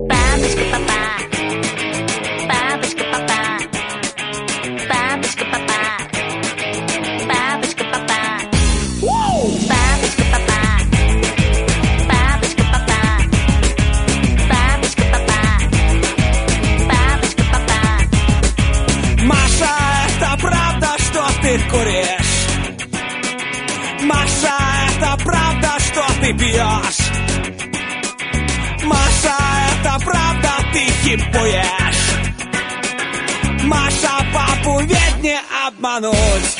Бабочка папа, бабочка папа, бабочка папа, бабочка папа, бабочка папа, бабочка папа, бабочка папа, бабочка папа. Маша, это правда, что ты куришь? Маша, это правда, что ты пьешь? Маша, это правда, ты хипуешь? Маша, папу ведь не обмануть.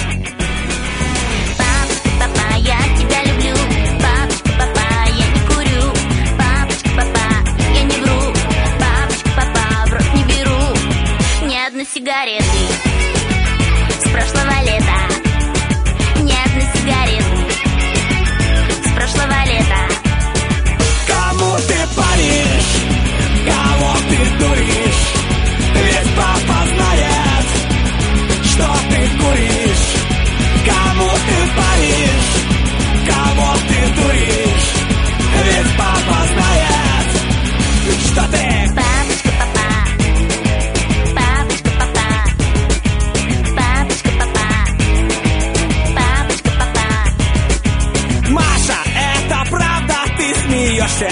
Бабочка папа, я тебя люблю. Бабочка папа, я не курю. Бабочка папа, я не вру. Бабочка папа, в рот не беру ни одной сигареты с прошлого лета. Ни одной сигареты с прошлого лета. Кому ты паришь? Кого ты дуришь? Ведь папа знает, что ты куришь. Кому ты паришь? Кого ты дуришь? Ведь папа знает, что ты... Бабочка папа, бабочка папа, бабочка папа, бабочка папа. Маша, это правда, ты смеешься?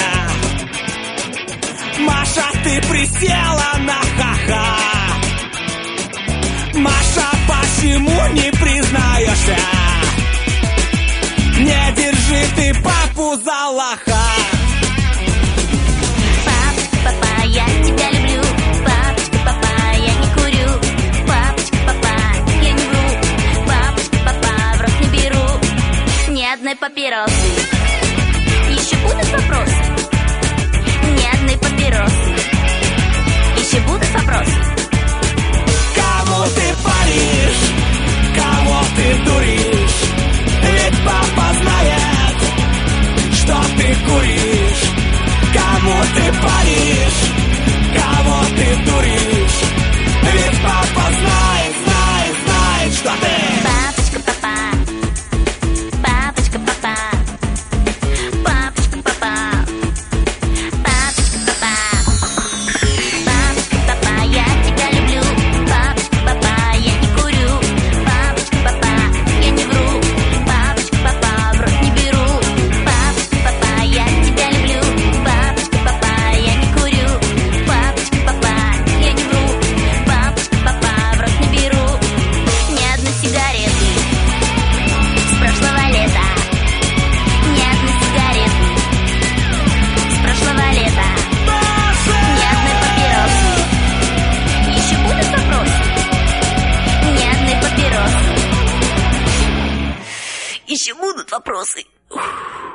Маша, ты присела на ха-ха. Маша, почему не признаешься? Не держи ты папу за лоха. Бабочка папа, я тебя люблю. Бабочка папа, я не курю. Бабочка папа, я не вру. Бабочка папа, в рот не беру ни одной папиросы. Еще будут вопросы? Ни одной папиросы. Еще будут вопросы? Кому ты паришь? Кого ты дуришь? Ведь папа знает, что ты куришь. Кому ты паришь? Кого ты дуришь? Ведь папа знает, знает, знает, что ты... Бабочка папа, бабочка папа, бабочка папа, бабочка папа, бабочка папа, я тебя люблю. Бабочка папа, я не курю. Бабочка папа, я не вру. Бабочка папа, в рот не беру. Бабочка папа, я тебя люблю. Бабочка папа, я не курю. Бабочка папа, я не вру. Бабочка папа, в рот не беру ни одной сигареты с прошлого лета. Ни одной сигареты с прошлого лета. Ни одной папиросы. Еще будут вопросы? Ни одной папиросы. Еще будут вопросы?